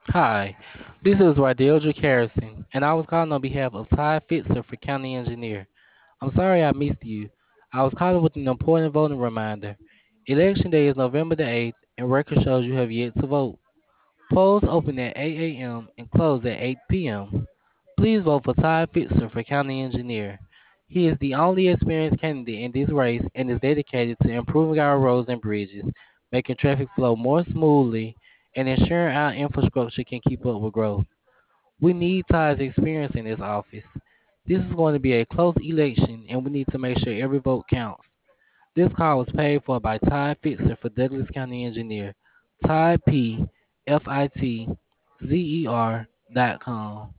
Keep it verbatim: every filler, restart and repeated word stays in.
Hi, this is Radeldrick Harrison, and I was calling on behalf of Ty Fitzer for County Engineer. I'm sorry I missed you. I was calling with an important voting reminder. Election day is November the eighth, and record shows you have yet to vote. Polls open at eight a m and close at eight p m. Please vote for Ty Fitzer for County Engineer. He is the only experienced candidate in this race and is dedicated to improving our roads and bridges, making traffic flow more smoothly, and ensuring our infrastructure can keep up with growth. We need Ty's experience in this office. This is going to be a close election, and we need to make sure every vote counts. This call was paid for by Ty Fitzer for Douglas County Engineer. Ty P F I T Z E R dot com.